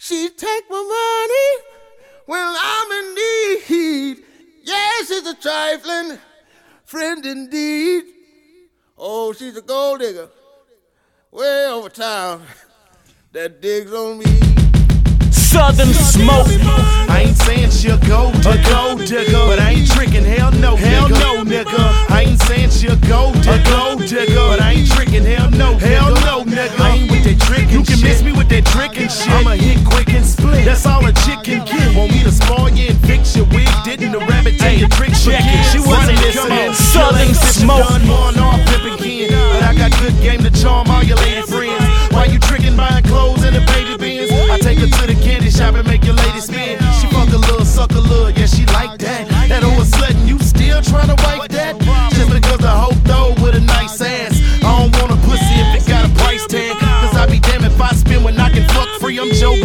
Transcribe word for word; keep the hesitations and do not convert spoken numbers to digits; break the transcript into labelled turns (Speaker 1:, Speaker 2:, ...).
Speaker 1: She take my money when I'm in need. Yes, she's a trifling friend indeed. Oh, she's a gold digger way over town that digs on me.
Speaker 2: Southern smoke.
Speaker 3: I ain't saying she a gold digger, a gold digger, but I ain't tricking. Hell no, hell no, nigga. I ain't saying she a gold digger, a gold digger, but I ain't tricking. Hell no, hell no, nigga. I ain't with that tricking. You can miss me with that tricking shit. I'm a hit